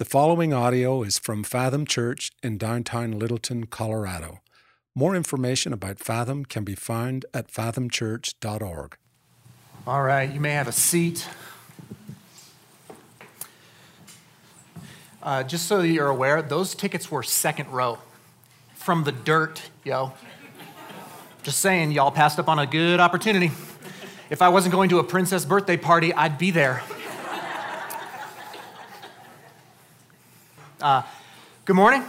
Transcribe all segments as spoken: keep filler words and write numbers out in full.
The following audio is from Fathom Church in downtown Littleton, Colorado. More information about Fathom can be found at fathom church dot org. All right, you may have a seat. Uh, just so you're aware, those tickets were second row from the dirt, yo. Just saying, y'all passed up on a good opportunity. If I wasn't going to a princess birthday party, I'd be there. Uh, good morning.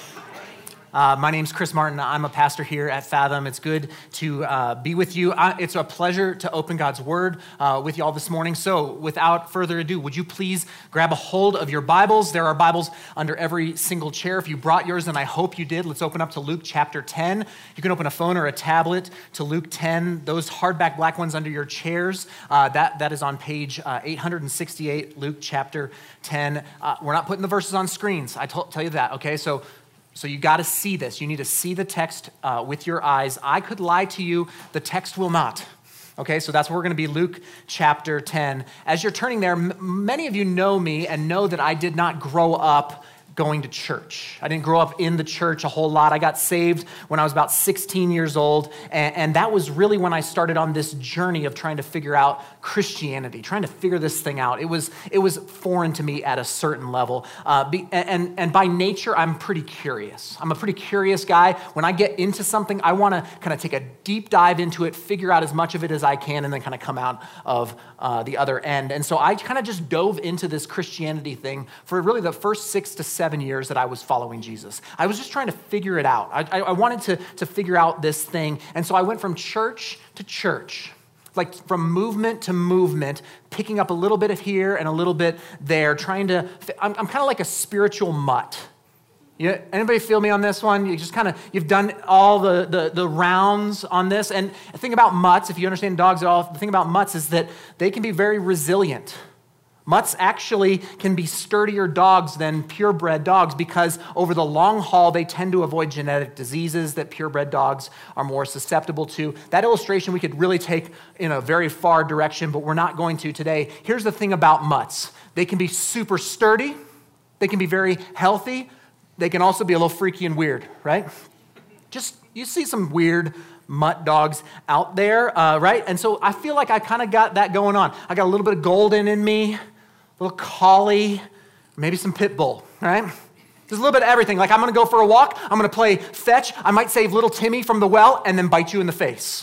Uh, my name's Chris Martin. I'm a pastor here at Fathom. It's good to uh, be with you. I, it's a pleasure to open God's Word uh, with you all this morning. So without further ado, would you please grab a hold of your Bibles? There are Bibles under every single chair. If you brought yours, and I hope you did, let's open up to Luke chapter ten. You can open a phone or a tablet to Luke ten. Those hardback black ones under your chairs, uh, that, that is on page uh, eight sixty-eight, Luke chapter ten. Uh, we're not putting the verses on screens. I t- tell you that, okay? So So you got to see this. You need to see the text uh, with your eyes. I could lie to you. The text will not. Okay, so that's where we're going to be, Luke chapter ten. As you're turning there, m- many of you know me and know that I did not grow up going to church. I didn't grow up in the church a whole lot. I got saved when I was about sixteen years old, and, and that was really when I started on this journey of trying to figure out Christianity, trying to figure this thing out. It was it was foreign to me at a certain level, uh, be, and, and by nature, I'm pretty curious. I'm a pretty curious guy. When I get into something, I want to kind of take a deep dive into it, figure out as much of it as I can, and then kind of come out of uh, the other end. And so I kind of just dove into this Christianity thing for really the first six to seven years that I was following Jesus. I was just trying to figure it out. I, I wanted to, to figure out this thing. And so I went from church to church, like from movement to movement, picking up a little bit of here and a little bit there, trying to, I'm, I'm kind of like a spiritual mutt. You, anybody feel me on this one? You just kind of, you've done all the, the, the rounds on this. And the thing about mutts, if you understand dogs at all, the thing about mutts is that they can be very resilient. Mutts actually can be sturdier dogs than purebred dogs because over the long haul, they tend to avoid genetic diseases that purebred dogs are more susceptible to. That illustration we could really take in a very far direction, but we're not going to today. Here's the thing about mutts. They can be super sturdy. They can be very healthy. They can also be a little freaky and weird, right? Just, you see some weird mutt dogs out there, uh, right? And so I feel like I kind of got that going on. I got a little bit of golden in me, a little collie, maybe some pit bull, right? There's a little bit of everything. Like I'm going to go for a walk. I'm going to play fetch. I might save little Timmy from the well and then bite you in the face.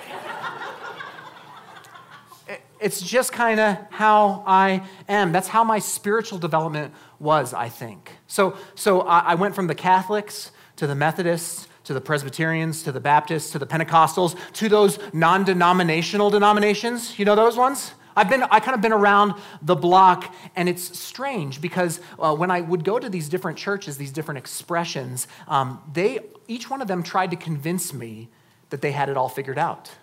It's just kind of how I am. That's how my spiritual development was, I think. So, so I went from the Catholics to the Methodists to the Presbyterians to the Baptists to the Pentecostals to those non-denominational denominations. You know those ones? I've been, I kind of been around the block, and it's strange because uh, when I would go to these different churches, these different expressions, um, they, each one of them tried to convince me that they had it all figured out.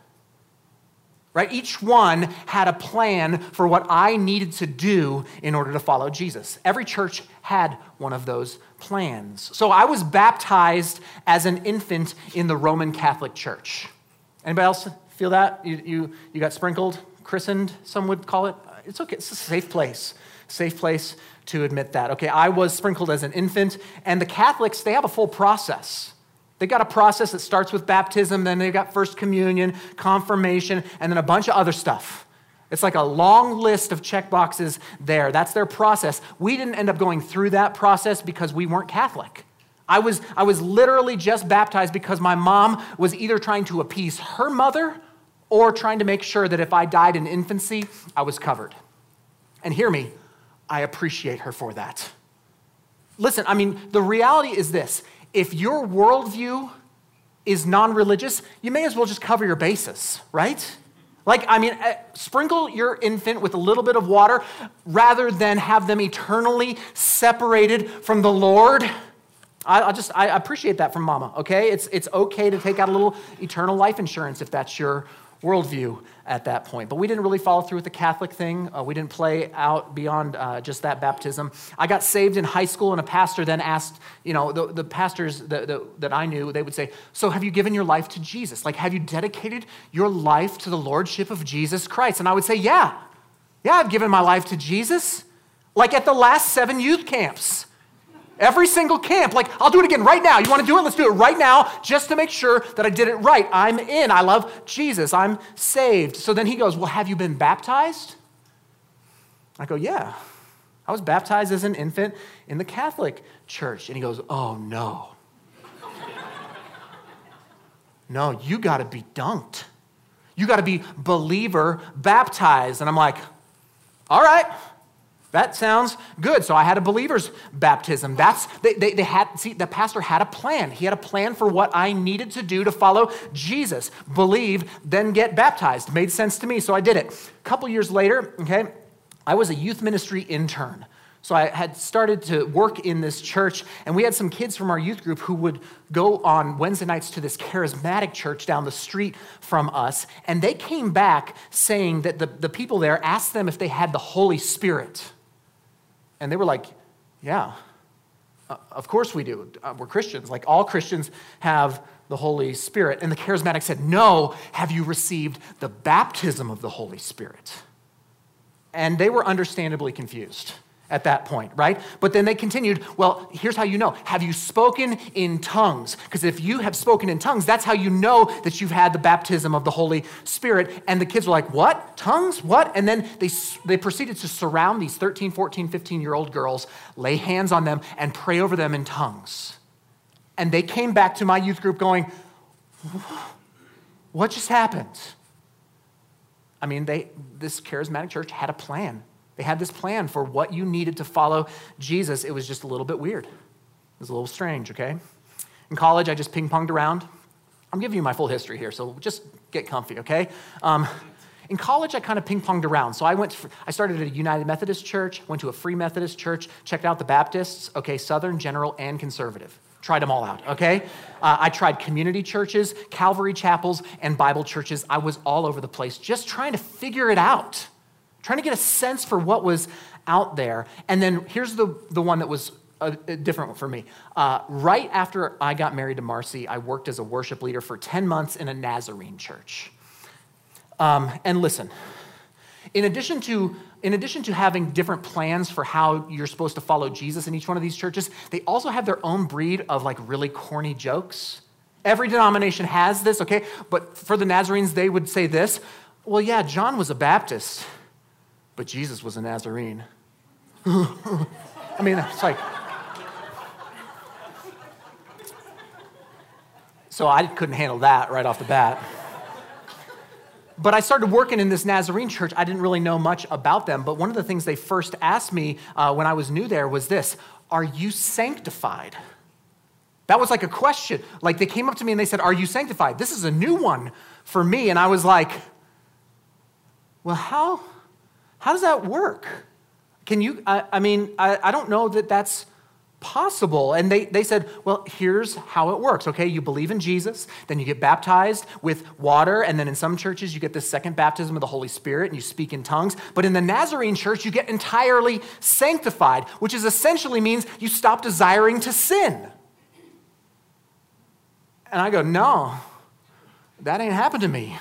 Right? Each one had a plan for what I needed to do in order to follow Jesus. Every church had one of those plans. So I was baptized as an infant in the Roman Catholic Church. Anybody else feel that? You, you, you got sprinkled? Christened, some would call it. It's okay. It's a safe place. Safe place to admit that. Okay, I was sprinkled as an infant, and the Catholics, they have a full process. They got a process that starts with baptism, then they've got first communion, confirmation, and then a bunch of other stuff. It's like a long list of check boxes there. That's their process. We didn't end up going through that process because we weren't Catholic. I was, I was literally just baptized because my mom was either trying to appease her mother or trying to make sure that if I died in infancy, I was covered. And hear me, I appreciate her for that. Listen, I mean, the reality is this. If your worldview is non-religious, you may as well just cover your bases, right? Like, I mean, sprinkle your infant with a little bit of water rather than have them eternally separated from the Lord. I, I just, I appreciate that from mama, okay? It's, it's okay to take out a little eternal life insurance if that's your worldview at that point. But we didn't really follow through with the Catholic thing. Uh, we didn't play out beyond uh, just that baptism. I got saved in high school, and a pastor then asked, you know, the, the pastors that, the, that I knew, they would say, so have you given your life to Jesus? Like, have you dedicated your life to the lordship of Jesus Christ? And I would say, yeah. Yeah, I've given my life to Jesus. Like at the last seven youth camps. Every single camp, like, I'll do it again right now. You want to do it? Let's do it right now just to make sure that I did it right. I'm in. I love Jesus. I'm saved. So then he goes, well, have you been baptized? I go, yeah. I was baptized as an infant in the Catholic Church. And he goes, oh, no. No, you got to be dunked. You got to be believer baptized. And I'm like, all right. That sounds good. So I had a believer's baptism. That's they, they, they had see the pastor had a plan. He had a plan for what I needed to do to follow Jesus. Believe, then get baptized. Made sense to me, so I did it. A couple years later, okay, I was a youth ministry intern. So I had started to work in this church, and we had some kids from our youth group who would go on Wednesday nights to this charismatic church down the street from us, and they came back saying that the, the people there asked them if they had the Holy Spirit. And they were like, yeah, uh, of course we do. Uh, we're Christians. Like all Christians have the Holy Spirit. And the charismatic said, no, have you received the baptism of the Holy Spirit? And they were understandably confused at that point, right? But then they continued, well, here's how you know. Have you spoken in tongues? Because if you have spoken in tongues, that's how you know that you've had the baptism of the Holy Spirit. And the kids were like, what? Tongues? What? And then they, they proceeded to surround these thirteen, fourteen, fifteen-year-old girls, lay hands on them, and pray over them in tongues. And they came back to my youth group going, what just happened? I mean, they this charismatic church had a plan. They had this plan for what you needed to follow Jesus. It was just a little bit weird. It was a little strange, okay? In college, I just ping-ponged around. I'm giving you my full history here, so just get comfy, okay? Um, in college, I kind of ping-ponged around. So I went. To, I started at a United Methodist church, went to a Free Methodist church, checked out the Baptists, okay, Southern, General, and Conservative. Tried them all out, okay? Uh, I tried community churches, Calvary chapels, and Bible churches. I was all over the place just trying to figure it out. Trying to get a sense for what was out there. And then here's the, the one that was a, a different one for me. Uh, right after I got married to Marcy, I worked as a worship leader for ten months in a Nazarene church. Um, and listen, in addition to in addition to having different plans for how you're supposed to follow Jesus in each one of these churches, they also have their own breed of like really corny jokes. Every denomination has this, okay? But for the Nazarenes, they would say this, well, yeah, John was a Baptist, but Jesus was a Nazarene. I mean, it's like... So I couldn't handle that right off the bat. But I started working in this Nazarene church. I didn't really know much about them, but one of the things they first asked me uh, when I was new there was this, are you sanctified? That was like a question. Like they came up to me and they said, are you sanctified? This is a new one for me. And I was like, well, how... How does that work? Can you, I, I mean, I, I don't know that that's possible. And they, they said, well, here's how it works, okay? You believe in Jesus, then you get baptized with water, and then in some churches you get the second baptism of the Holy Spirit and you speak in tongues. But in the Nazarene church, you get entirely sanctified, which is essentially means you stop desiring to sin. And I go, no, that ain't happened to me.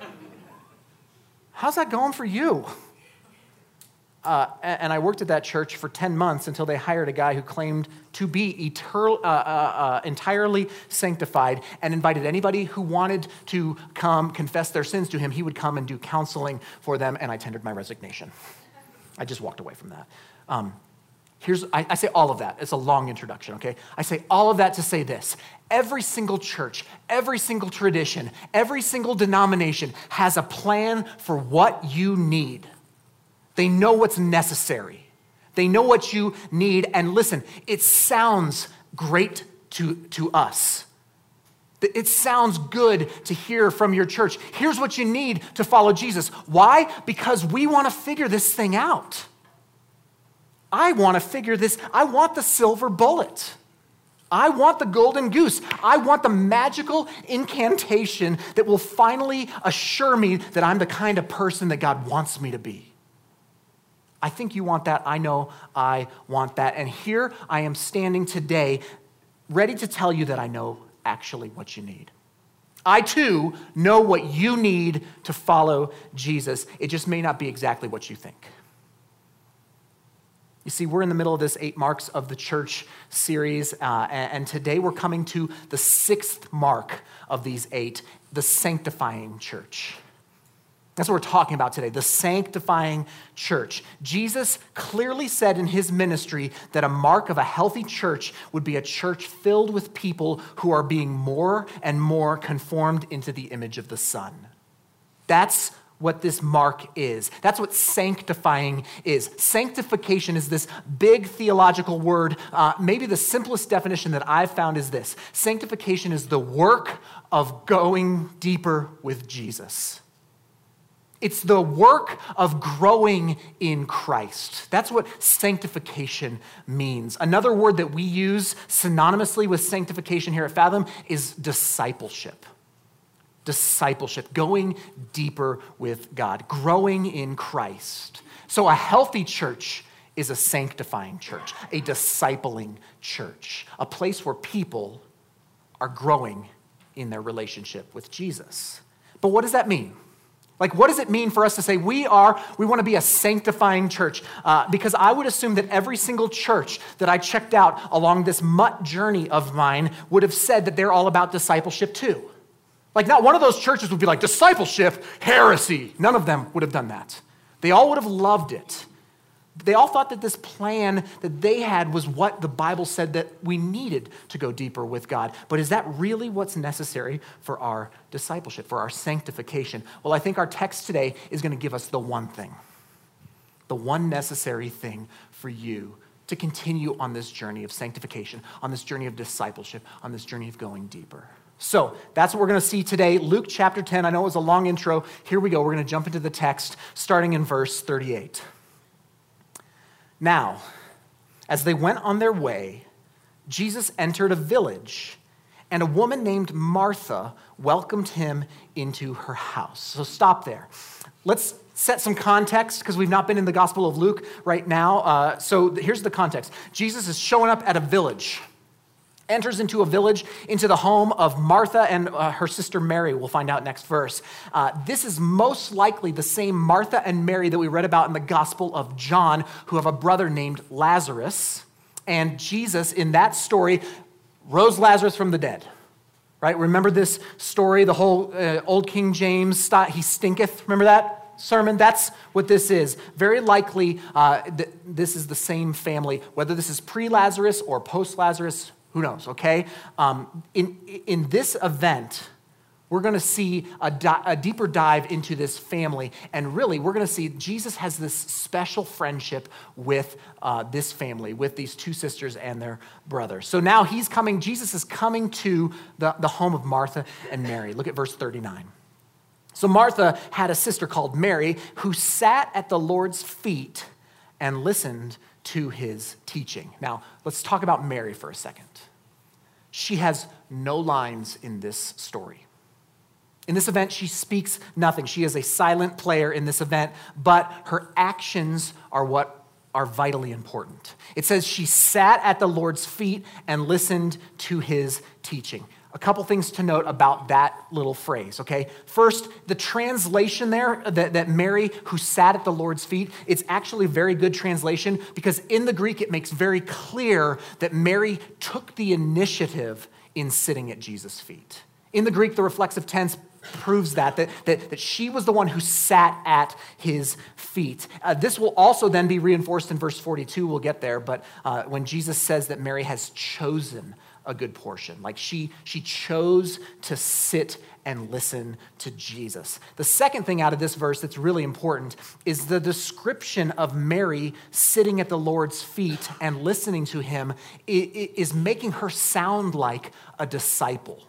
How's that going for you? Uh, and I worked at that church for ten months until they hired a guy who claimed to be eternal, uh, uh, uh, entirely sanctified and invited anybody who wanted to come confess their sins to him. He would come and do counseling for them, and I tendered my resignation. I just walked away from that. Um, here's I, I say all of that. It's a long introduction, okay? I say all of that to say this. Every single church, every single tradition, every single denomination has a plan for what you need. They know what's necessary. They know what you need. And listen, it sounds great to, to us. It sounds good to hear from your church. Here's what you need to follow Jesus. Why? Because we want to figure this thing out. I want to figure this. I want the silver bullet. I want the golden goose. I want the magical incantation that will finally assure me that I'm the kind of person that God wants me to be. I think you want that. I know I want that. And here I am standing today, ready to tell you that I know actually what you need. I too know what you need to follow Jesus. It just may not be exactly what you think. You see, we're in the middle of this Eight Marks of the Church series, uh, and, and today we're coming to the sixth mark of these eight, the sanctifying church. That's what we're talking about today, the sanctifying church. Jesus clearly said in his ministry that a mark of a healthy church would be a church filled with people who are being more and more conformed into the image of the Son. That's what this mark is. That's what sanctifying is. Sanctification is this big theological word. Uh, maybe the simplest definition that I've found is this. Sanctification is the work of going deeper with Jesus. It's the work of growing in Christ. That's what sanctification means. Another word that we use synonymously with sanctification here at Fathom is discipleship. Discipleship, going deeper with God, growing in Christ. So a healthy church is a sanctifying church, a discipling church, a place where people are growing in their relationship with Jesus. But what does that mean? Like, what does it mean for us to say we are, we want to be a sanctifying church? Uh, because I would assume that every single church that I checked out along this mutt journey of mine would have said that they're all about discipleship too. Like, not one of those churches would be like, discipleship, heresy. None of them would have done that. They all would have loved it. They all thought that this plan that they had was what the Bible said that we needed to go deeper with God. But is that really what's necessary for our discipleship, for our sanctification? Well, I think our text today is going to give us the one thing, the one necessary thing for you to continue on this journey of sanctification, on this journey of discipleship, on this journey of going deeper. So that's what we're going to see today. Luke chapter ten. I know it was a long intro. Here we go. We're going to jump into the text starting in verse thirty-eight. Now, as they went on their way, Jesus entered a village, and a woman named Martha welcomed him into her house. So stop there. Let's set some context because we've not been in the Gospel of Luke right now. Uh, so here's the context. Jesus is showing up at a village. Enters into a village, into the home of Martha and uh, her sister Mary. We'll find out next verse. Uh, this is most likely the same Martha and Mary that we read about in the Gospel of John, who have a brother named Lazarus. And Jesus, in that story, rose Lazarus from the dead. Right? Remember this story, the whole uh, Old King James, st- he stinketh. Remember that sermon? That's what this is. Very likely, uh, th- this is the same family, whether this is pre-Lazarus or post-Lazarus. Who knows, okay? Um, in, in this event, we're going to see a, di- a deeper dive into this family. And really, we're going to see Jesus has this special friendship with uh, this family, with these two sisters and their brother. So now he's coming, Jesus is coming to the, the home of Martha and Mary. Look at verse thirty-nine. So Martha had a sister called Mary who sat at the Lord's feet and listened to his teaching. Now, let's talk about Mary for a second. She has no lines in this story. In this event, she speaks nothing. She is a silent player in this event, but her actions are what are vitally important. It says she sat at the Lord's feet and listened to his teaching. A couple things to note about that little phrase, okay? First, the translation there, that, that Mary who sat at the Lord's feet, it's actually a very good translation because in the Greek, it makes very clear that Mary took the initiative in sitting at Jesus' feet. In the Greek, the reflexive tense proves that, that, that, that she was the one who sat at his feet. Uh, this will also then be reinforced in verse forty-two. We'll get there, but uh, when Jesus says that Mary has chosen a good portion. Like she, she chose to sit and listen to Jesus. The second thing out of this verse that's really important is the description of Mary sitting at the Lord's feet and listening to him is making her sound like a disciple.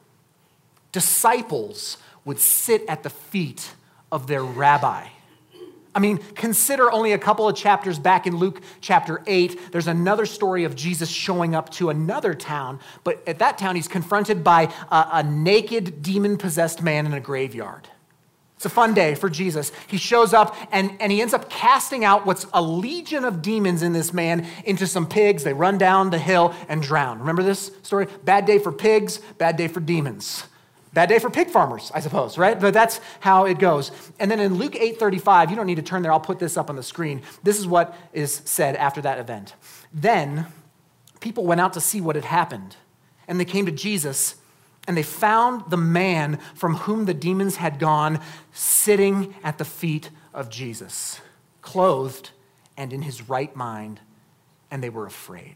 Disciples would sit at the feet of their rabbi. I mean, consider only a couple of chapters back in Luke chapter eight, there's another story of Jesus showing up to another town, but at that town, he's confronted by a, a naked, demon-possessed man in a graveyard. It's a fun day for Jesus. He shows up and, and he ends up casting out what's a legion of demons in this man into some pigs. They run down the hill and drown. Remember this story? Bad day for pigs, bad day for demons. Bad day for pig farmers, I suppose, right? But that's how it goes. And then in Luke eight thirty-five, you don't need to turn there, I'll put this up on the screen. This is what is said after that event. Then people went out to see what had happened, and they came to Jesus, and they found the man from whom the demons had gone sitting at the feet of Jesus, clothed and in his right mind, and they were afraid.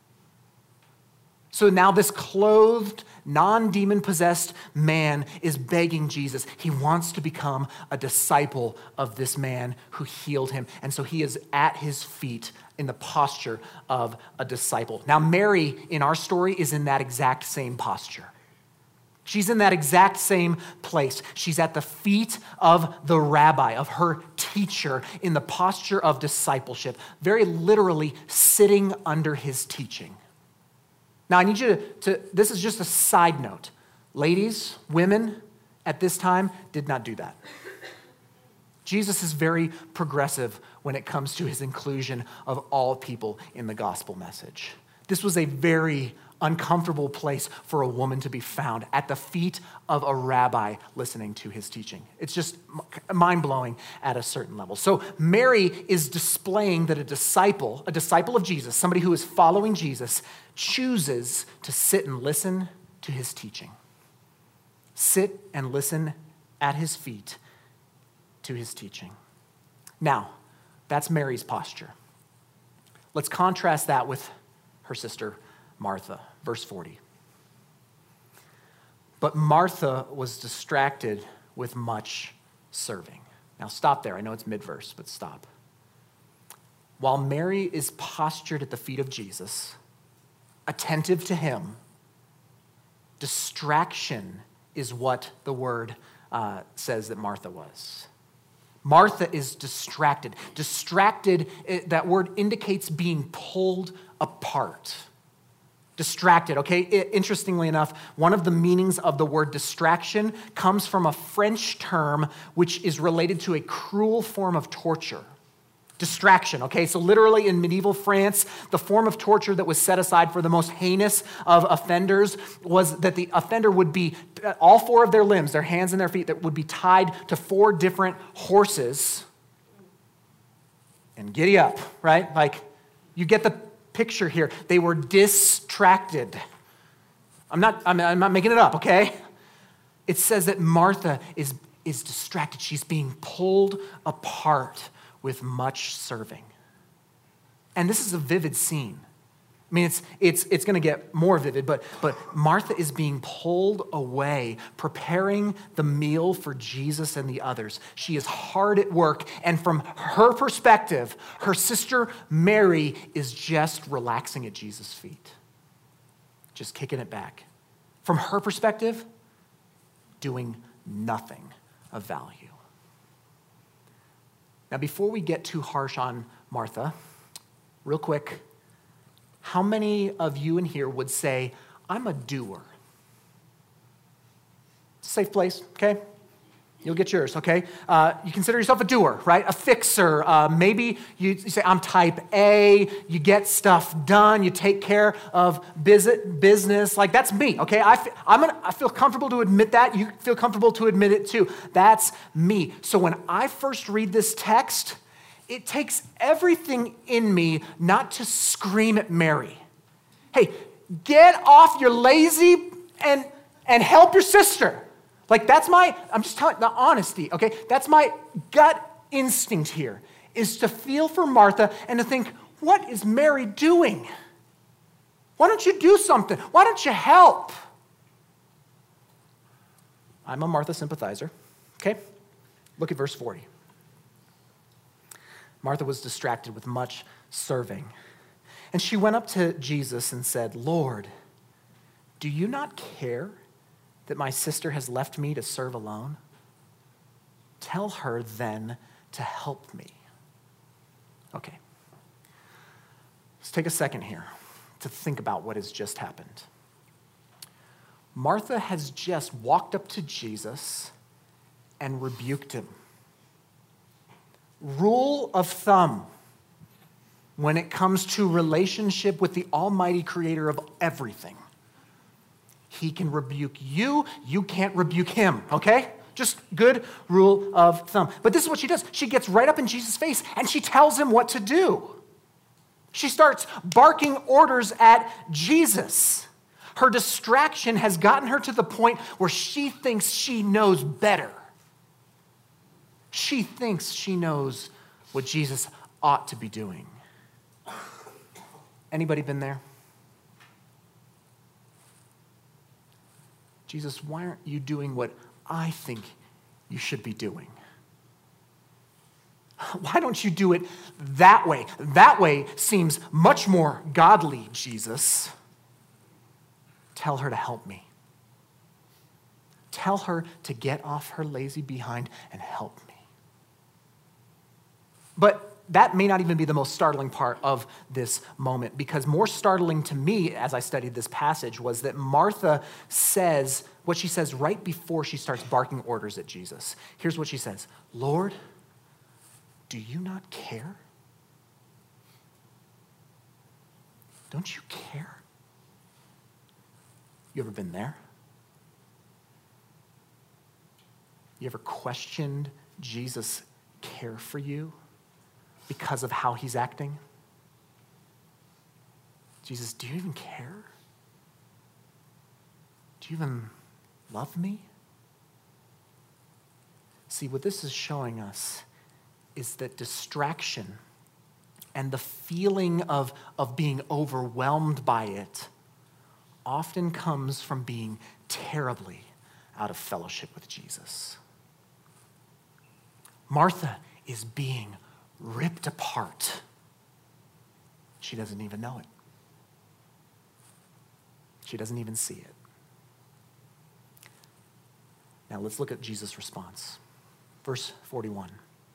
So now this clothed, non-demon-possessed man is begging Jesus. He wants to become a disciple of this man who healed him. And so he is at his feet in the posture of a disciple. Now Mary, in our story, is in that exact same posture. She's in that exact same place. She's at the feet of the rabbi, of her teacher, in the posture of discipleship, very literally sitting under his teaching. Now, I need you to, to, this is just a side note. Ladies, women at this time did not do that. Jesus is very progressive when it comes to his inclusion of all people in the gospel message. This was a very uncomfortable place for a woman to be found at the feet of a rabbi listening to his teaching. It's just mind-blowing at a certain level. So Mary is displaying that a disciple, a disciple of Jesus, somebody who is following Jesus, chooses to sit and listen to his teaching. Sit and listen at his feet to his teaching. Now, that's Mary's posture. Let's contrast that with her sister, Martha. Verse forty. But Martha was distracted with much serving. Now stop there. I know it's mid-verse, but stop. While Mary is postured at the feet of Jesus, attentive to him, distraction is what the word uh, says that Martha was. Martha is distracted. Distracted, that word indicates being pulled apart. Distracted, okay? Interestingly enough, one of the meanings of the word distraction comes from a French term which is related to a cruel form of torture. Distraction, okay? So literally in medieval France, the form of torture that was set aside for the most heinous of offenders was that the offender would be, all four of their limbs, their hands and their feet, that would be tied to four different horses. And giddy up, right? Like, you get the picture here. They were distracted. I'm not, I'm, I'm not making it up, okay? It says that Martha is, is distracted. She's being pulled apart with much serving. And this is a vivid scene. I mean, it's it's it's going to get more vivid, but but Martha is being pulled away, preparing the meal for Jesus and the others. She is hard at work, and from her perspective, her sister Mary is just relaxing at Jesus' feet, just kicking it back. From her perspective, doing nothing of value. Now, before we get too harsh on Martha, real quick, how many of you in here would say, I'm a doer? Safe place, okay? You'll get yours, okay? Uh, you consider yourself a doer, right? A fixer. Uh, maybe you, you say, I'm type A. You get stuff done. You take care of business. Like, that's me, okay? I feel, I'm gonna, I feel comfortable to admit that. You feel comfortable to admit it too. That's me. So when I first read this text, it takes everything in me not to scream at Mary. Hey, get off your lazy and, and help your sister. Like, that's my, I'm just telling the honesty, okay? That's my gut instinct here, is to feel for Martha and to think, what is Mary doing? Why don't you do something? Why don't you help? I'm a Martha sympathizer, okay? Look at verse forty. Martha was distracted with much serving. And she went up to Jesus and said, Lord, do you not care that my sister has left me to serve alone? Tell her then to help me. Okay. Let's take a second here to think about what has just happened. Martha has just walked up to Jesus and rebuked him. Rule of thumb when it comes to relationship with the almighty creator of everything. He can rebuke you. You can't rebuke him, okay? Just good rule of thumb. But this is what she does. She gets right up in Jesus' face and she tells him what to do. She starts barking orders at Jesus. Her distraction has gotten her to the point where she thinks she knows better. She thinks she knows what Jesus ought to be doing. Anybody been there? Jesus, why aren't you doing what I think you should be doing? Why don't you do it that way? That way seems much more godly, Jesus. Tell her to help me. Tell her to get off her lazy behind and help me. But that may not even be the most startling part of this moment, because more startling to me as I studied this passage was that Martha says what she says right before she starts barking orders at Jesus. Here's what she says, Lord, do you not care? Don't you care? You ever been there? You ever questioned Jesus' care for you because of how he's acting? Jesus, do you even care? Do you even love me? See, what this is showing us is that distraction and the feeling of, of being overwhelmed by it often comes from being terribly out of fellowship with Jesus. Martha is being ripped apart. She doesn't even know it. She doesn't even see it. Now let's look at Jesus' response. Verse forty-one.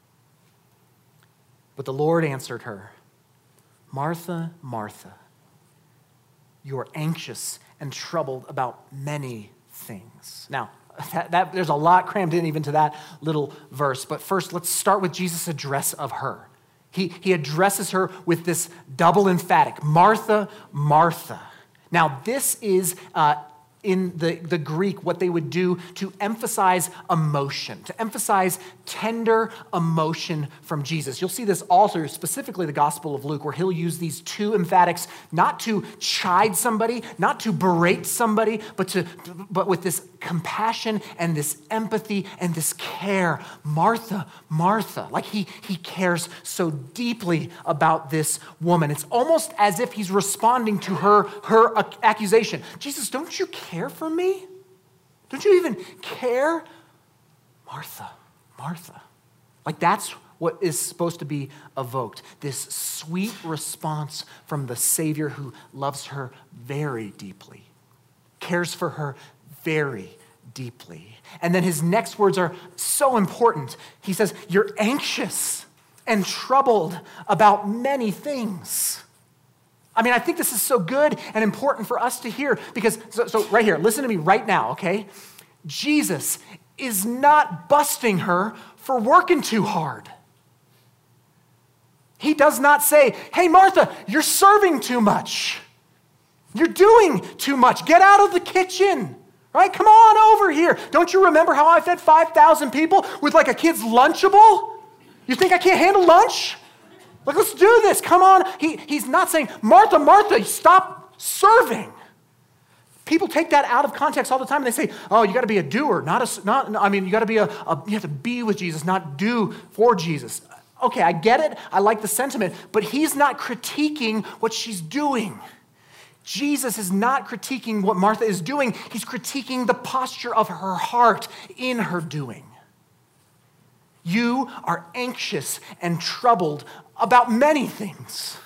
But the Lord answered her, Martha, Martha, you are anxious and troubled about many things. Now, that, that, there's a lot crammed in even to that little verse. But first, let's start with Jesus' address of her. He, he addresses her with this double emphatic, Martha, Martha. Now, this is uh, in the, the Greek what they would do to emphasize emotion, to emphasize tender emotion from Jesus. You'll see this also, specifically the Gospel of Luke, where he'll use these two emphatics not to chide somebody, not to berate somebody, but to but with this compassion and this empathy and this care. Martha, Martha, like he, he cares so deeply about this woman. It's almost as if he's responding to her, her accusation. Jesus, don't you care for me? Don't you even care? Martha, Martha. Like that's what is supposed to be evoked. This sweet response from the Savior who loves her very deeply, cares for her very deeply. And then his next words are so important. He says, you're anxious and troubled about many things. I mean, I think this is so good and important for us to hear because, so, so right here, listen to me right now, okay? Jesus is not busting her for working too hard. He does not say, hey, Martha, you're serving too much. You're doing too much. Get out of the kitchen, right? Come on over here. Don't you remember how I fed five thousand people with like a kid's Lunchable? You think I can't handle lunch? Like, let's do this. Come on. He, he's not saying, Martha, Martha, stop serving. People take that out of context all the time and they say, oh, you got to be a doer, not a, not, I mean, you got to be a, a, you have to be with Jesus, not do for Jesus. Okay, I get it. I like the sentiment, but he's not critiquing what she's doing. Jesus is not critiquing what Martha is doing. He's critiquing the posture of her heart in her doing. You are anxious and troubled about many things.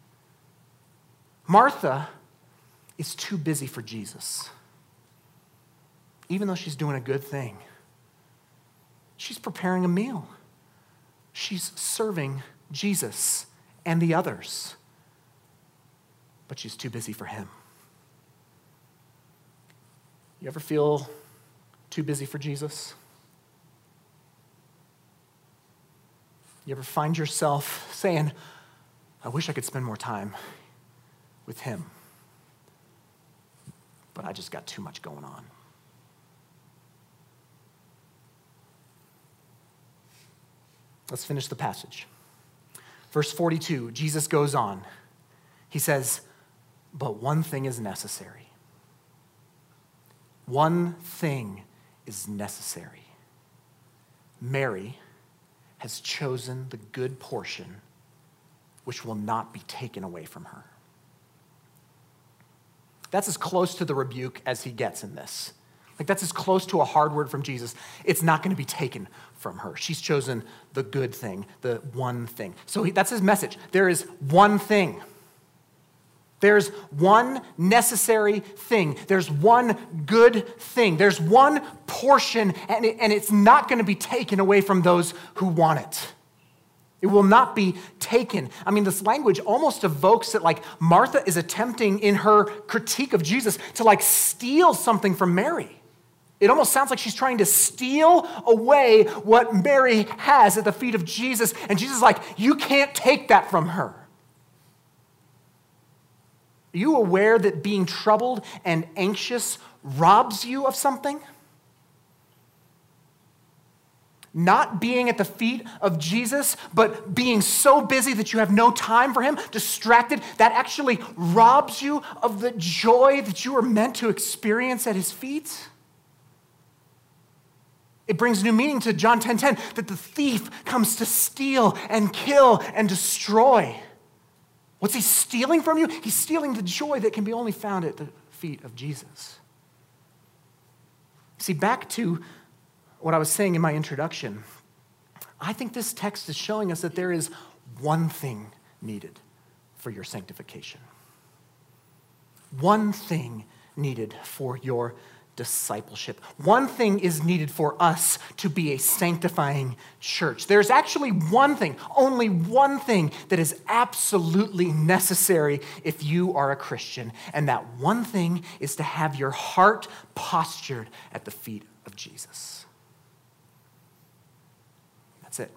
Martha is too busy for Jesus. Even though she's doing a good thing, she's preparing a meal. She's serving Jesus and the others, but she's too busy for him. You ever feel too busy for Jesus? You ever find yourself saying, I wish I could spend more time with him? but I just got too much going on. Let's finish the passage. Verse forty-two, Jesus goes on. He says, but one thing is necessary. One thing is necessary. Mary has chosen the good portion which will not be taken away from her. That's as close to the rebuke as he gets in this. Like that's as close to a hard word from Jesus. It's not going to be taken from her. She's chosen the good thing, the one thing. So he, that's his message. There is one thing. There's one necessary thing. There's one good thing. There's one portion, and, it, and it's not going to be taken away from those who want it. It will not be taken. I mean, this language almost evokes that like Martha is attempting in her critique of Jesus to like steal something from Mary. It almost sounds like she's trying to steal away what Mary has at the feet of Jesus. And Jesus is like, you can't take that from her. Are you aware that being troubled and anxious robs you of something? Not being at the feet of Jesus, but being so busy that you have no time for him, distracted, that actually robs you of the joy that you were meant to experience at his feet. It brings new meaning to John ten ten, that the thief comes to steal and kill and destroy. What's he stealing from you? He's stealing the joy that can be only found at the feet of Jesus. See, back to what I was saying in my introduction, I think this text is showing us that there is one thing needed for your sanctification. One thing needed for your discipleship. One thing is needed for us to be a sanctifying church. There's actually one thing, only one thing that is absolutely necessary if you are a Christian. And that one thing is to have your heart postured at the feet of Jesus. That's it.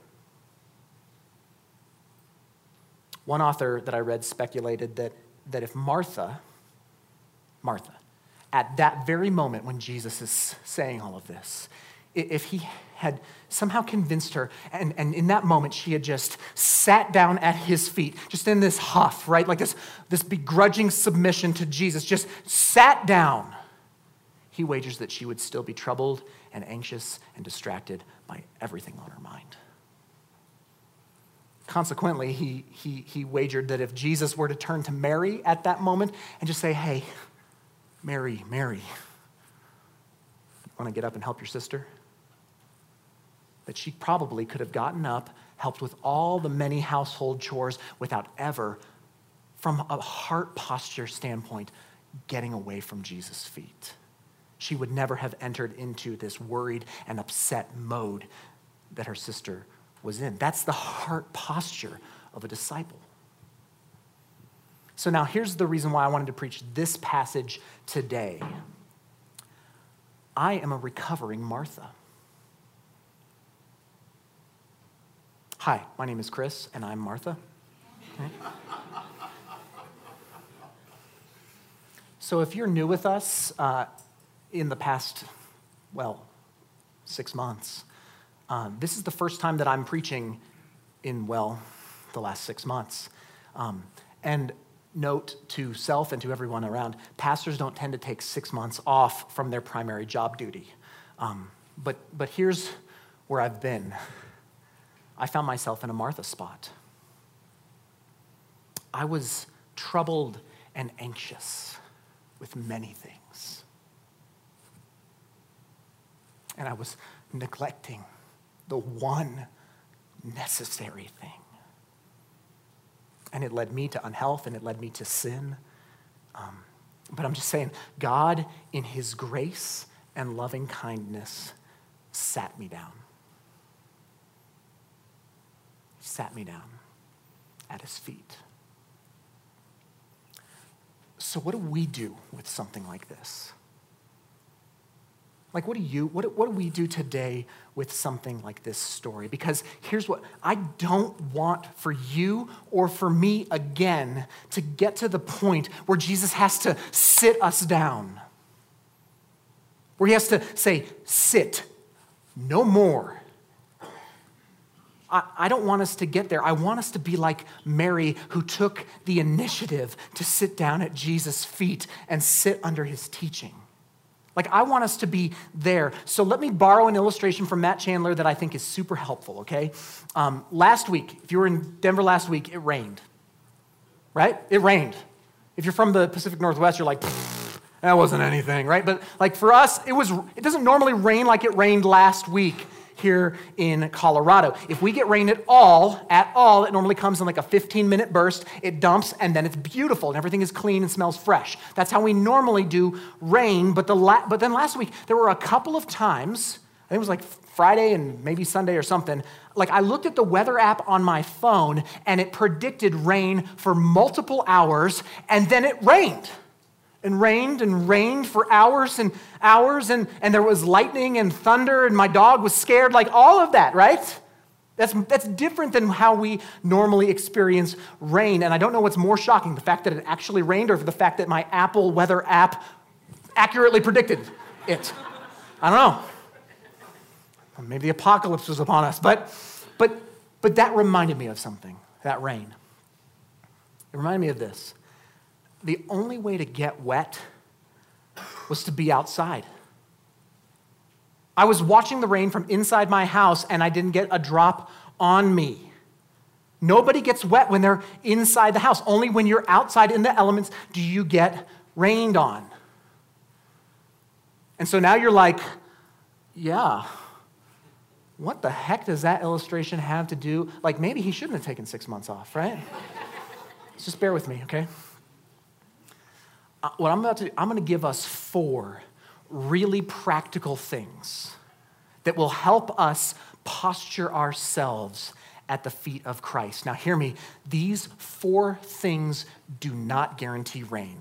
One author that I read speculated that, that if Martha, Martha, at that very moment when Jesus is saying all of this, if he had somehow convinced her, and, and in that moment she had just sat down at his feet, just in this huff, right? Like this, this begrudging submission to Jesus, just sat down, he wagers that she would still be troubled and anxious and distracted by everything on her mind. Consequently, he, he, he wagered that if Jesus were to turn to Mary at that moment and just say, hey, Mary, Mary, want to get up and help your sister? That she probably could have gotten up, helped with all the many household chores without ever, from a heart posture standpoint, getting away from Jesus' feet. She would never have entered into this worried and upset mode that her sister was in. That's the heart posture of a disciple. So now here's the reason why I wanted to preach this passage today. I am a recovering Martha. Hi, my name is Chris, and I'm Martha. Okay. So if you're new with us uh, in the past, well, six months, um, this is the first time that I'm preaching in, well, the last six months. Um, and note to self and to everyone around, pastors don't tend to take six months off from their primary job duty. Um, but, but here's where I've been. I found myself in a Martha spot. I was troubled and anxious with many things. And I was neglecting the one necessary thing. And it led me to unhealth, and it led me to sin. Um, but I'm just saying, God, in his grace and loving kindness, sat me down. He sat me down at his feet. So what do we do with something like this? Like, what do you, what, what do we do today with something like this story? Because here's what, I don't want for you or for me again to get to the point where Jesus has to sit us down. where he has to say, sit, no more. I, I don't want us to get there. I want us to be like Mary, who took the initiative to sit down at Jesus' feet and sit under his teaching. Like, I want us to be there. So let me borrow an illustration from Matt Chandler that I think is super helpful, okay? Um, last week, if you were in Denver last week, it rained, right? It rained. If you're from the Pacific Northwest, you're like, that wasn't anything, right? But like for us, it was. It doesn't normally rain like it rained last week here in Colorado. If we get rain at all, at all, it normally comes in like a fifteen-minute burst. It dumps, and then it's beautiful, and everything is clean and smells fresh. That's how we normally do rain. But the la- but then last week, there were a couple of times, I think it was like Friday and maybe Sunday or something, like I looked at the weather app on my phone, and it predicted rain for multiple hours, and then it rained. And rained and rained for hours and hours, and, and there was lightning and thunder, and my dog was scared, like all of that, right? That's, that's different than how we normally experience rain. And I don't know what's more shocking, the fact that it actually rained or the fact that my Apple weather app accurately predicted it. I don't know. Maybe the apocalypse was upon us, but, but, but that reminded me of something, that rain. It reminded me of this. The only way to get wet was to be outside. I was watching the rain from inside my house, and I didn't get a drop on me. Nobody gets wet when they're inside the house. Only when you're outside in the elements do you get rained on. And so now you're like, yeah, what the heck does that illustration have to do? Like, maybe he shouldn't have taken six months off, right? Just bear with me, okay? What I'm about to do, I'm going to give us four really practical things that will help us posture ourselves at the feet of Christ. Now, hear me. These four things do not guarantee rain,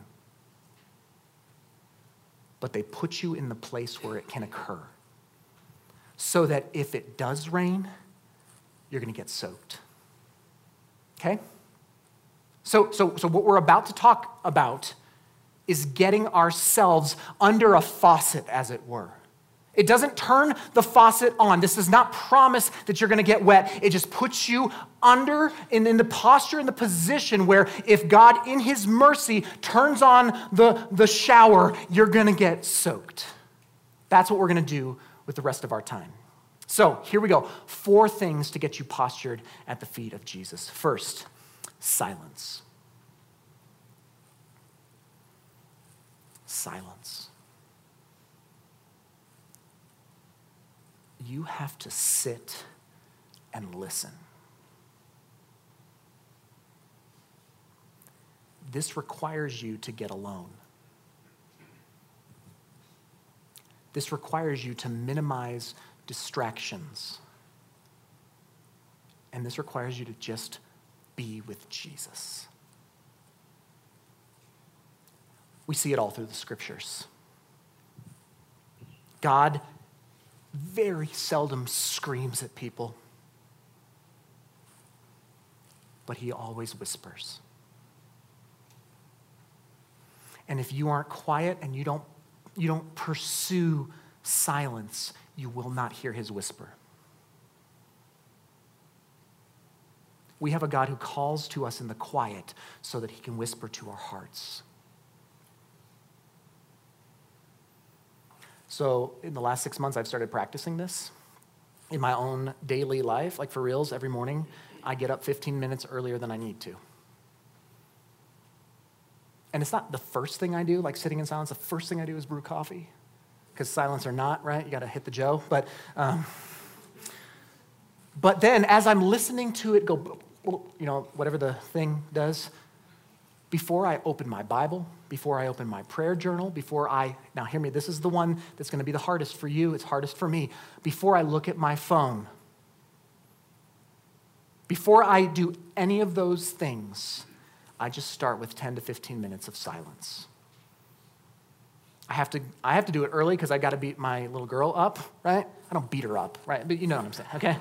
but they put you in the place where it can occur so that if it does rain, you're going to get soaked. Okay? So, so, so what we're about to talk about is getting ourselves under a faucet, as it were. It doesn't turn the faucet on. This does not promise that you're going to get wet. It just puts you under in, in the posture, in the position where if God, in his mercy, turns on the, the shower, you're going to get soaked. That's what we're going to do with the rest of our time. So here we go. Four things to get you postured at the feet of Jesus. First, silence. Silence. You have to sit and listen. This requires you to get alone. This requires you to minimize distractions. And this requires you to just be with Jesus. We see it all through the scriptures. God very seldom screams at people, but he always whispers. And if you aren't quiet and you don't, you don't pursue silence, you will not hear his whisper. We have a God who calls to us in the quiet so that he can whisper to our hearts. So in the last six months, I've started practicing this in my own daily life. Like for reals, every morning, I get up fifteen minutes earlier than I need to. And it's not the first thing I do, like sitting in silence. The first thing I do is brew coffee, because silence or not, right? You got to hit the Joe. But, um, but then as I'm listening to it go, you know, whatever the thing does, before I open my Bible, before I open my prayer journal, before I, now hear me, this is the one that's going to be the hardest for you, it's hardest for me. Before I look at my phone, before I do any of those things, I just start with ten to fifteen minutes of silence. I have to, I have to do it early because I got to beat my little girl up, right? I don't beat her up, right? But you know what I'm saying, okay?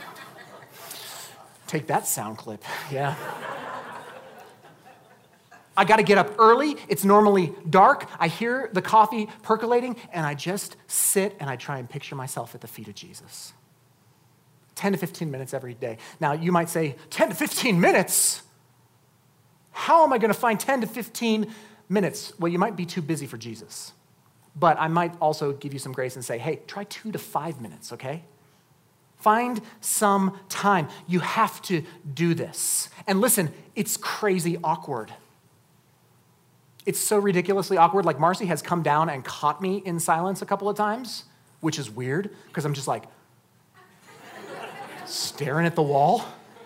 Take that sound clip, yeah. I got to get up early. It's normally dark. I hear the coffee percolating, and I just sit and I try and picture myself at the feet of Jesus. ten to fifteen minutes every day. Now, you might say, ten to fifteen minutes? How am I going to find ten to fifteen minutes? Well, you might be too busy for Jesus. But I might also give you some grace and say, hey, try two to five minutes, okay? Find some time. You have to do this. And listen, it's crazy awkward. It's so ridiculously awkward. Like Marcy has come down and caught me in silence a couple of times, which is weird because I'm just like staring at the wall.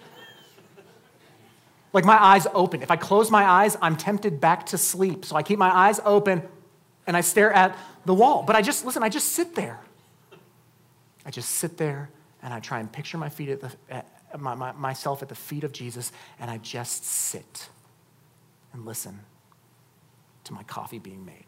Like my eyes open. If I close my eyes, I'm tempted back to sleep. So I keep my eyes open and I stare at the wall. But I just, listen, I just sit there. I just sit there and I try and picture my feet at the, at my, my, myself at the feet of Jesus, and I just sit and listen to my coffee being made.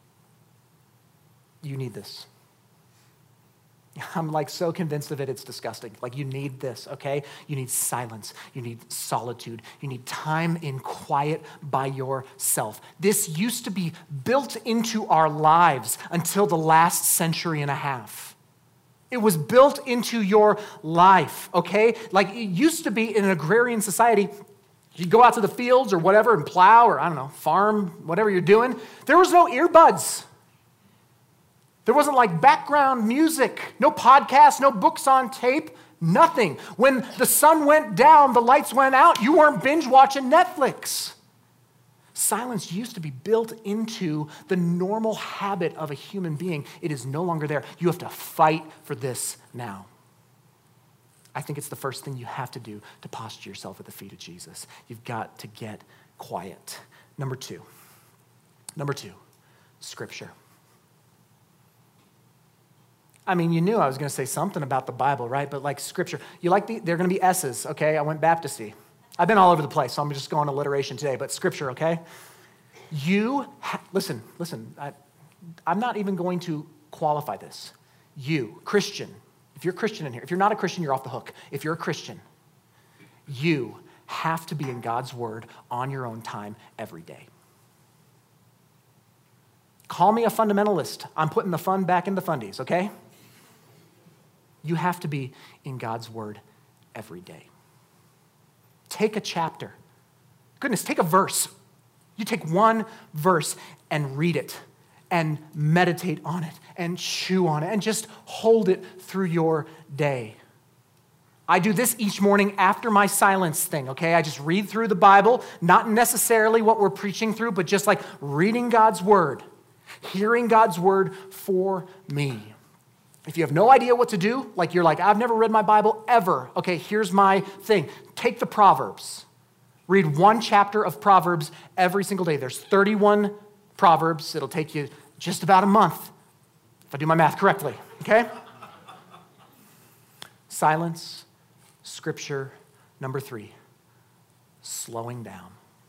You need this. I'm like so convinced of it, it's disgusting. Like you need this, okay? You need silence. You need solitude. You need time in quiet by yourself. This used to be built into our lives until the last century and a half. It was built into your life, okay? Like it used to be in an agrarian society, you go out to the fields or whatever and plow or, I don't know, farm, whatever you're doing. There was no earbuds. There wasn't like background music, no podcasts, no books on tape, nothing. When the sun went down, the lights went out, you weren't binge watching Netflix. Silence used to be built into the normal habit of a human being. It is no longer there. You have to fight for this now. I think it's the first thing you have to do to posture yourself at the feet of Jesus. You've got to get quiet. Number two. Number two, Scripture. I mean, you knew I was going to say something about the Bible, right? But like Scripture, you like the, they're going to be S's, okay? I went Baptisty. I've been all over the place, so I'm just going alliteration today, but Scripture, okay? You, ha- listen, listen, I, I'm not even going to qualify this. You, Christian, if you're a Christian in here, if you're not a Christian, you're off the hook. If you're a Christian, you have to be in God's Word on your own time every day. Call me a fundamentalist. I'm putting the fun back in the fundies, okay? You have to be in God's Word every day. Take a chapter. Goodness, take a verse. You take one verse and read it and meditate on it and chew on it and just hold it through your day. I do this each morning after my silence thing, okay? I just read through the Bible, not necessarily what we're preaching through, but just like reading God's Word, hearing God's Word for me. If you have no idea what to do, like you're like, I've never read my Bible ever. Okay, here's my thing. Take the Proverbs. Read one chapter of Proverbs every single day. There's thirty-one Proverbs. It'll take you just about a month, if I do my math correctly, okay? Silence, Scripture. Number three, slowing down.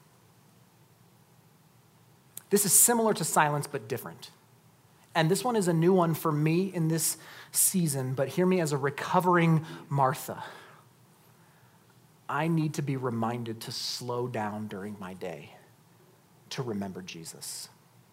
This is similar to silence, but different. And this one is a new one for me in this season, but hear me as a recovering Martha. I need to be reminded to slow down during my day to remember Jesus.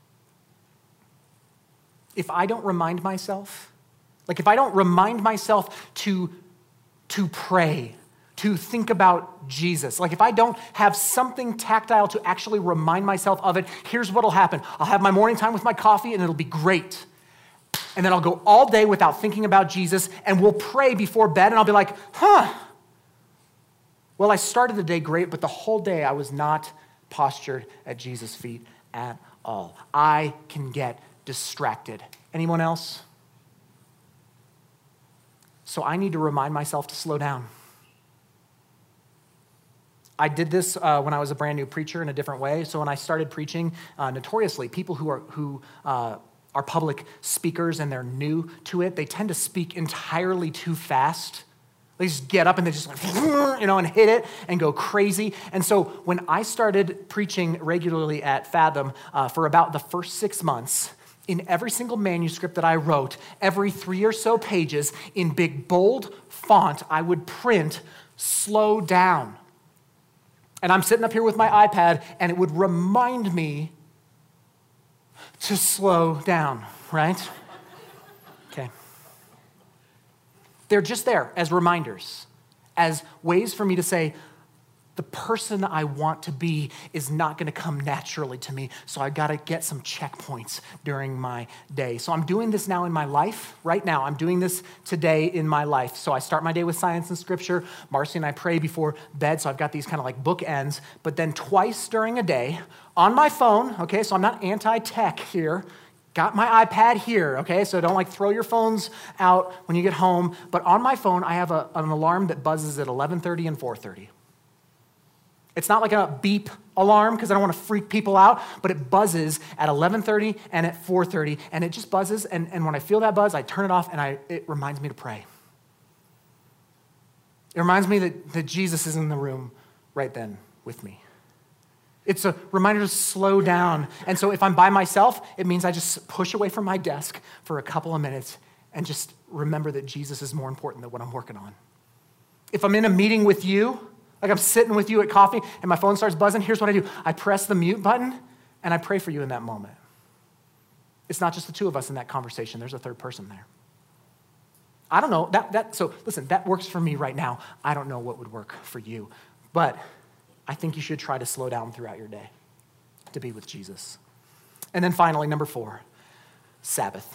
If I don't remind myself, like if I don't remind myself to, to pray, to think about Jesus, like if I don't have something tactile to actually remind myself of it, here's what'll happen. I'll have my morning time with my coffee and it'll be great. And then I'll go all day without thinking about Jesus, and we'll pray before bed, and I'll be like, huh. Well, I started the day great, but the whole day I was not postured at Jesus' feet at all. I can get distracted. Anyone else? So I need to remind myself to slow down. I did this uh, when I was a brand new preacher in a different way. So when I started preaching, uh, notoriously, people who are who uh, are public speakers and they're new to it, they tend to speak entirely too fast. They just get up and they just like, you know, and hit it and go crazy. And so when I started preaching regularly at Fathom uh, for about the first six months, in every single manuscript that I wrote, every three or so pages, in big bold font, I would print, slow down. And I'm sitting up here with my iPad, and it would remind me to slow down, right? Okay. They're just there as reminders, as ways for me to say, the person I want to be is not going to come naturally to me, so I got to get some checkpoints during my day. So I'm doing this now in my life, right now. I'm doing this today in my life. So I start my day with science and scripture. Marcy and I pray before bed, so I've got these kind of like bookends. But then twice during a day, on my phone, okay, so I'm not anti-tech here, got my iPad here, okay, so don't like throw your phones out when you get home. But on my phone, I have a, an alarm that buzzes at eleven thirty and four thirty. It's not like a beep alarm because I don't want to freak people out, but it buzzes at eleven thirty and at four thirty, and it just buzzes, and, and when I feel that buzz, I turn it off, and I, it reminds me to pray. It reminds me that, that Jesus is in the room right then with me. It's a reminder to slow down, and so if I'm by myself, it means I just push away from my desk for a couple of minutes and just remember that Jesus is more important than what I'm working on. If I'm in a meeting with you, like I'm sitting with you at coffee and my phone starts buzzing, here's what I do. I press the mute button and I pray for you in that moment. It's not just the two of us in that conversation. There's a third person there. I don't know. That, that, so listen, that works for me right now. I don't know what would work for you. But I think you should try to slow down throughout your day to be with Jesus. And then finally, number four, Sabbath.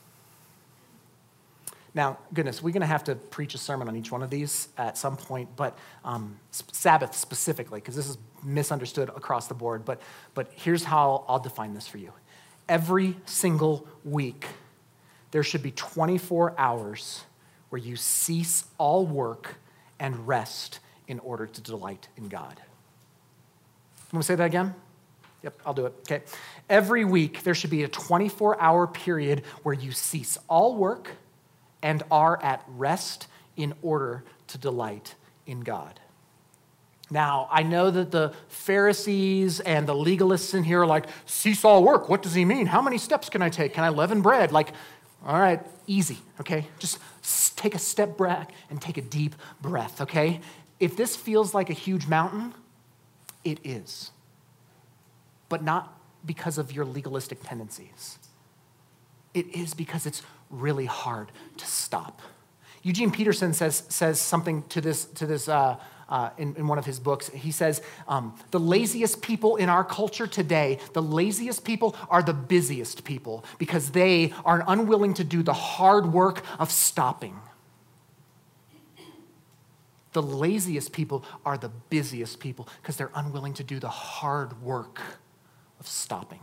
Now, goodness, we're going to have to preach a sermon on each one of these at some point, but um, Sabbath specifically, because this is misunderstood across the board, but, but here's how I'll define this for you. Every single week, there should be twenty-four hours where you cease all work and rest in order to delight in God. I'm going to say that again? Yep, I'll do it. Okay. Every week, there should be a twenty-four hour period where you cease all work and are at rest in order to delight in God. Now, I know that the Pharisees and the legalists in here are like, cease all work, what does he mean? How many steps can I take? Can I leaven bread? Like, all right, easy, okay? Just take a step back and take a deep breath, okay? If this feels like a huge mountain, it is. But not because of your legalistic tendencies. It is because it's really hard to stop. Eugene Peterson says, says something to this, to this uh, uh, in, in one of his books. He says, um, the laziest people in our culture today, the laziest people are the busiest people because they are unwilling to do the hard work of stopping. The laziest people are the busiest people because they're unwilling to do the hard work of stopping.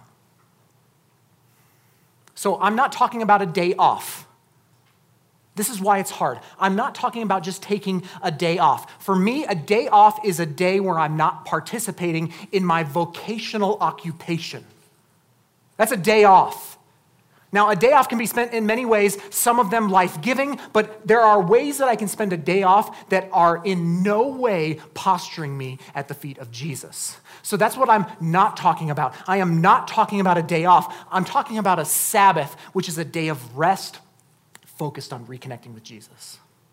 So I'm not talking about a day off. This is why it's hard. I'm not talking about just taking a day off. For me, a day off is a day where I'm not participating in my vocational occupation. That's a day off. Now, a day off can be spent in many ways, some of them life-giving, but there are ways that I can spend a day off that are in no way posturing me at the feet of Jesus. So that's what I'm not talking about. I am not talking about a day off. I'm talking about a Sabbath, which is a day of rest focused on reconnecting with Jesus.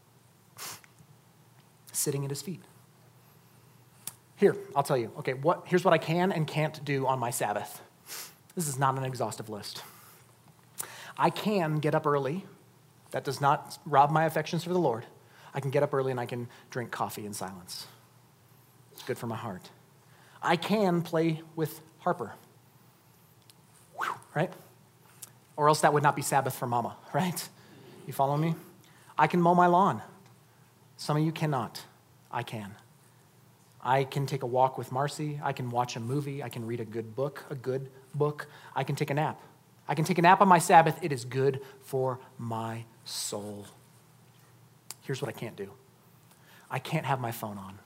Sitting at his feet. Here, I'll tell you. Okay, what? Here's what I can and can't do on my Sabbath. This is not an exhaustive list. I can get up early. That does not rob my affections for the Lord. I can get up early and I can drink coffee in silence. It's good for my heart. I can play with Harper, Whew, right? Or else that would not be Sabbath for mama, right? You follow me? I can mow my lawn. Some of you cannot. I can. I can take a walk with Marcy. I can watch a movie. I can read a good book, a good book. I can take a nap. I can take a nap on my Sabbath. It is good for my soul. Here's what I can't do. I can't have my phone on.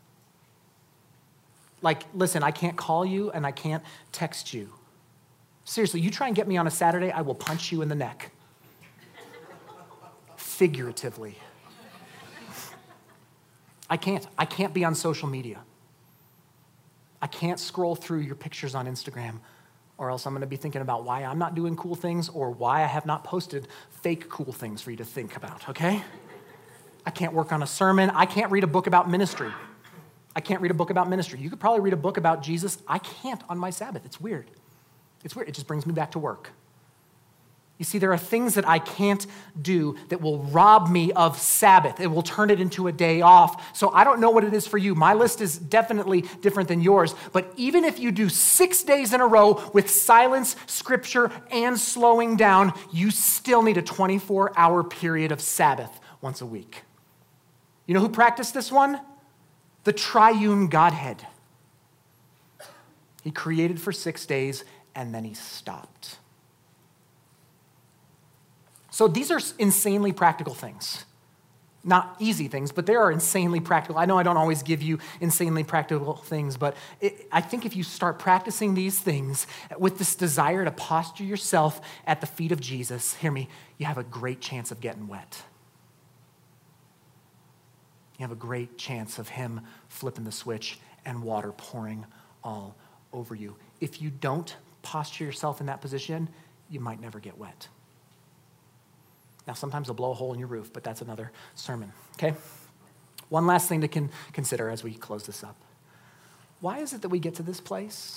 Like, listen, I can't call you and I can't text you. Seriously, you try and get me on a Saturday, I will punch you in the neck. Figuratively. I can't. I can't be on social media. I can't scroll through your pictures on Instagram, or else I'm going to be thinking about why I'm not doing cool things or why I have not posted fake cool things for you to think about, okay? I can't work on a sermon. I can't read a book about ministry. I can't read a book about ministry. You could probably read a book about Jesus. I can't on my Sabbath. It's weird. It's weird. It just brings me back to work. You see, there are things that I can't do that will rob me of Sabbath. It will turn it into a day off. So I don't know what it is for you. My list is definitely different than yours. But even if you do six days in a row with silence, scripture, and slowing down, you still need a twenty-four hour period of Sabbath once a week. You know who practiced this one? The triune Godhead. He created for six days and then he stopped. So these are insanely practical things. Not easy things, but they are insanely practical. I know I don't always give you insanely practical things, but it, I think if you start practicing these things with this desire to posture yourself at the feet of Jesus, hear me, you have a great chance of getting wet. You have a great chance of him flipping the switch and water pouring all over you. If you don't posture yourself in that position, you might never get wet. Now, sometimes they'll blow a hole in your roof, but that's another sermon, okay? One last thing to con- consider as we close this up. Why is it that we get to this place?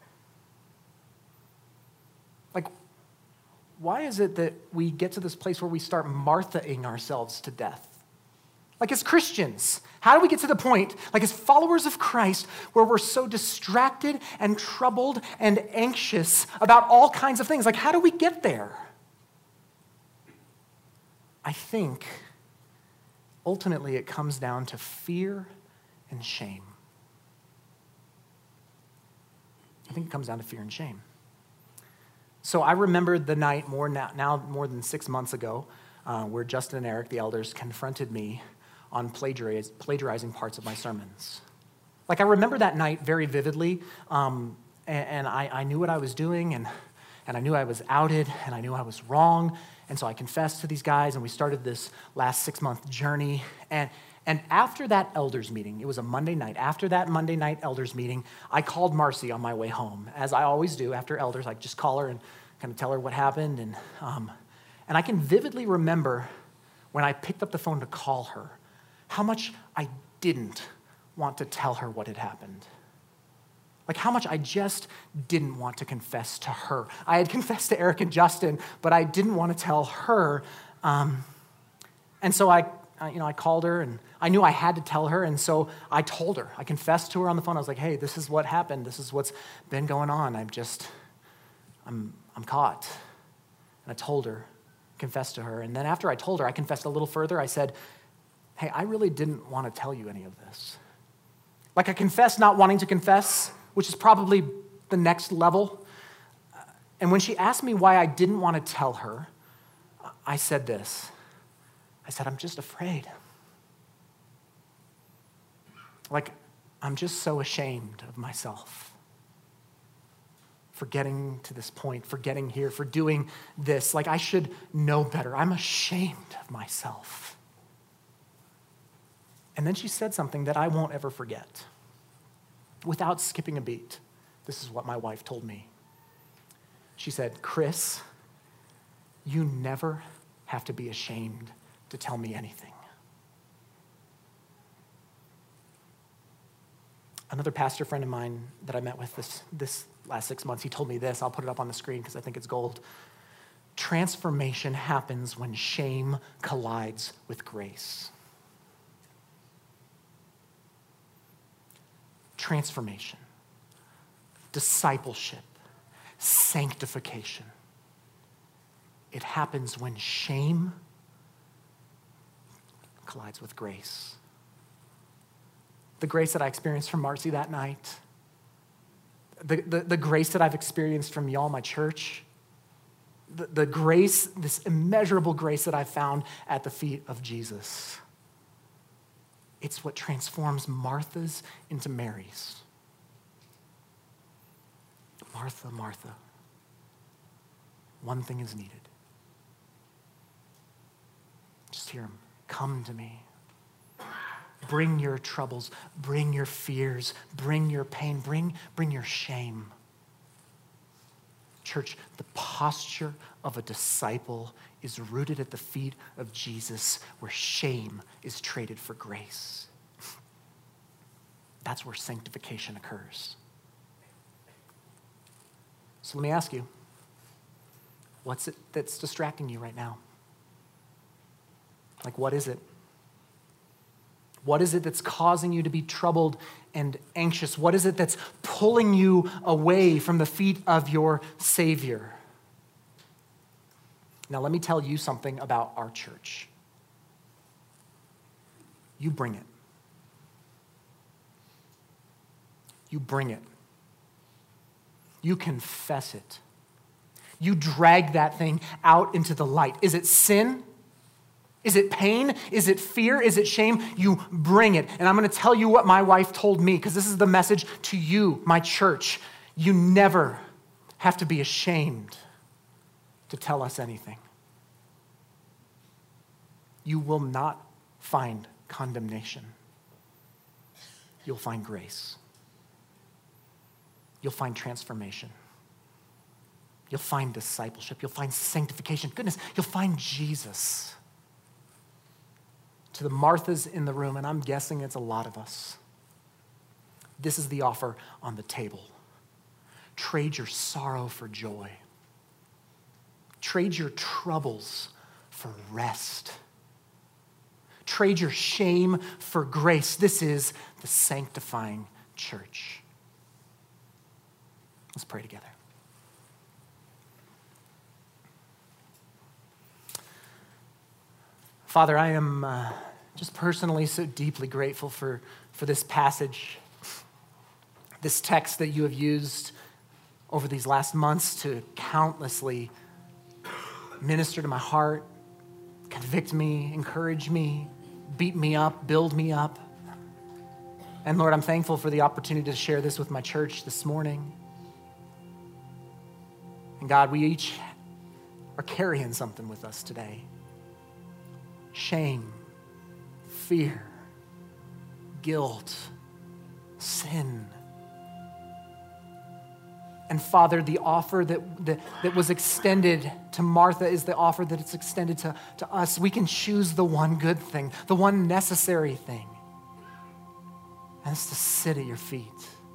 Like, why is it that we get to this place where we start Martha-ing ourselves to death? Like as Christians, how do we get to the point, like as followers of Christ, where we're so distracted and troubled and anxious about all kinds of things? Like, how do we get there? I think ultimately it comes down to fear and shame. I think it comes down to fear and shame. So I remembered the night more now, now more than six months ago uh, where Justin and Eric, the elders, confronted me on plagiariz- plagiarizing parts of my sermons. Like I remember that night very vividly, um, and, and I, I knew what I was doing, and, and I knew I was outed, and I knew I was wrong. And so I confessed to these guys, and we started this last six-month journey. And, and after that elders meeting, it was a Monday night, after that Monday night elders meeting, I called Marcy on my way home. As I always do after elders, I just call her and kind of tell her what happened. And, um, and I can vividly remember when I picked up the phone to call her, how much I didn't want to tell her what had happened. Like how much I just didn't want to confess to her. I had confessed to Eric and Justin, but I didn't want to tell her. Um, and so I, I, you know, I called her, and I knew I had to tell her, and so I told her. I confessed to her on the phone. I was like, "Hey, this is what happened. This is what's been going on. I'm just, I'm, I'm caught." And I told her, confessed to her, and then after I told her, I confessed a little further. I said, "Hey, I really didn't want to tell you any of this." Like I confessed not wanting to confess, which is probably the next level. And when she asked me why I didn't want to tell her, I said this. I said, "I'm just afraid. Like, I'm just so ashamed of myself for getting to this point, for getting here, for doing this. Like, I should know better. I'm ashamed of myself." And then she said something that I won't ever forget. Without skipping a beat, this is what my wife told me. She said, "Chris, you never have to be ashamed to tell me anything." Another pastor friend of mine that I met with this, this last six months, he told me this. I'll put it up on the screen because I think it's gold. Transformation happens when shame collides with grace. Transformation, discipleship, sanctification. It happens when shame collides with grace. The grace that I experienced from Marcy that night, the, the, the grace that I've experienced from y'all, my church, the, the grace, this immeasurable grace that I found at the feet of Jesus. It's what transforms Martha's into Mary's. Martha, Martha, one thing is needed. Just hear him. Come to me. Bring your troubles, bring your fears, bring your pain, bring, bring your shame. Church, the posture of a disciple is rooted at the feet of Jesus, where shame is traded for grace. That's where sanctification occurs. So let me ask you, what's it that's distracting you right now? Like, what is it? What is it that's causing you to be troubled and anxious? What is it that's pulling you away from the feet of your Savior? Now, let me tell you something about our church. You bring it. You bring it. You confess it. You drag that thing out into the light. Is it sin? Is it pain? Is it fear? Is it shame? You bring it. And I'm going to tell you what my wife told me, because this is the message to you, my church. You never have to be ashamed to tell us anything. You will not find condemnation. You'll find grace. You'll find transformation. You'll find discipleship. You'll find sanctification. Goodness, you'll find Jesus. To the Marthas in the room, and I'm guessing it's a lot of us, this is the offer on the table. Trade your sorrow for joy. Trade your troubles for rest. Trade your shame for grace. This is the sanctifying church. Let's pray together. Father, I am uh, just personally so deeply grateful for, for this passage, this text that you have used over these last months to countlessly minister to my heart, convict me, encourage me, beat me up, build me up. And Lord, I'm thankful for the opportunity to share this with my church this morning. And God, we each are carrying something with us today. Shame, fear, guilt, sin. And Father, the offer that, that, that was extended to Martha is the offer that it's extended to, to us. We can choose the one good thing, the one necessary thing. And it's to sit at your feet.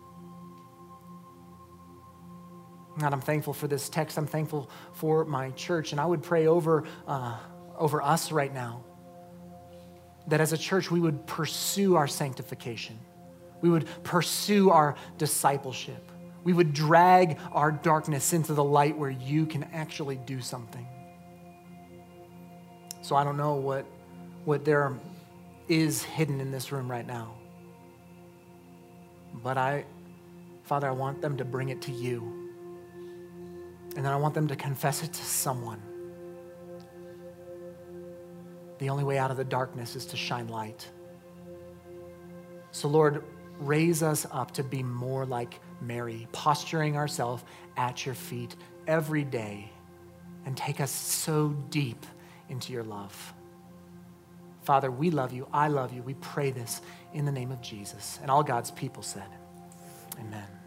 God, I'm thankful for this text. I'm thankful for my church. And I would pray over, uh, over us right now that as a church, we would pursue our sanctification. We would pursue our discipleship. We would drag our darkness into the light where you can actually do something. So I don't know what, what there is hidden in this room right now. But I, Father, I want them to bring it to you. And then I want them to confess it to someone. The only way out of the darkness is to shine light. So Lord, raise us up to be more like Mary, posturing ourselves at your feet every day, and take us so deep into your love. Father, we love you. I love you. We pray this in the name of Jesus. And all God's people said, amen.